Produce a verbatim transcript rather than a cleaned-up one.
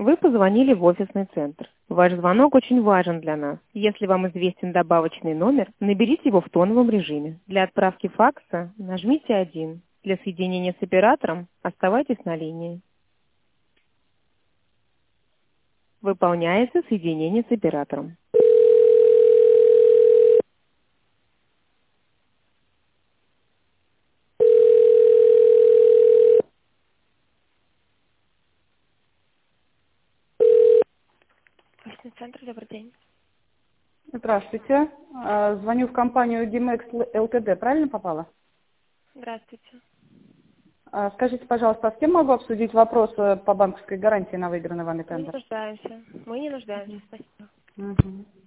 Вы позвонили в офисный центр. Ваш звонок очень важен для нас. Если вам известен добавочный номер, наберите его в тоновом режиме. Для отправки факса нажмите один. Для соединения с оператором оставайтесь на линии. Выполняется соединение с оператором. Офисный центр, добрый день. Здравствуйте. А, Звоню в компанию Димекс ЛТД. Правильно попала? Здравствуйте. А, Скажите, пожалуйста, а с кем могу обсудить вопросы по банковской гарантии на выигранный вами Мы не тендер? нуждаемся. Мы не нуждаемся, спасибо. Мгм.